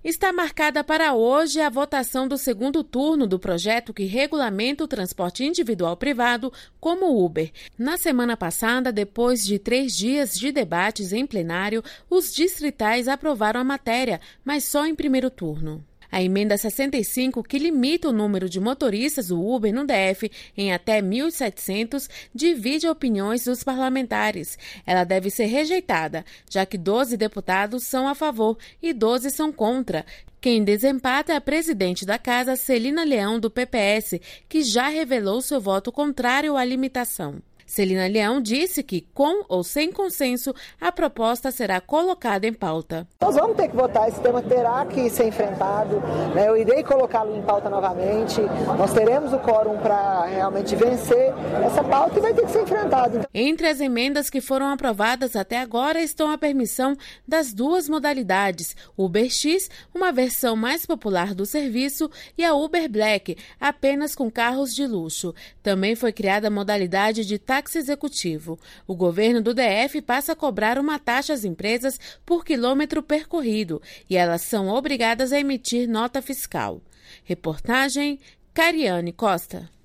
Está marcada para hoje a votação do segundo turno do projeto que regulamenta o transporte individual privado como Uber. Na semana passada, depois de 3 dias de debates em plenário, os distritais aprovaram a matéria, mas só em primeiro turno. A emenda 65, que limita o número de motoristas do Uber no DF em até 1.700, divide opiniões dos parlamentares. Ela deve ser rejeitada, já que 12 deputados são a favor e 12 são contra. Quem desempata é a presidente da Casa, Celina Leão, do PPS, que já revelou seu voto contrário à limitação. Celina Leão disse que, com ou sem consenso, a proposta será colocada em pauta. Nós vamos ter que votar, esse tema terá que ser enfrentado, né? Eu irei colocá-lo em pauta novamente, nós teremos o quórum para realmente vencer essa pauta e vai ter que ser enfrentado. Entre as emendas que foram aprovadas até agora estão a permissão das 2 modalidades, Uber X, uma versão mais popular do serviço, e a Uber Black, apenas com carros de luxo. Também foi criada a modalidade de táxi executivo. O governo do DF passa a cobrar uma taxa às empresas por quilômetro percorrido e elas são obrigadas a emitir nota fiscal. Reportagem Cariane Costa.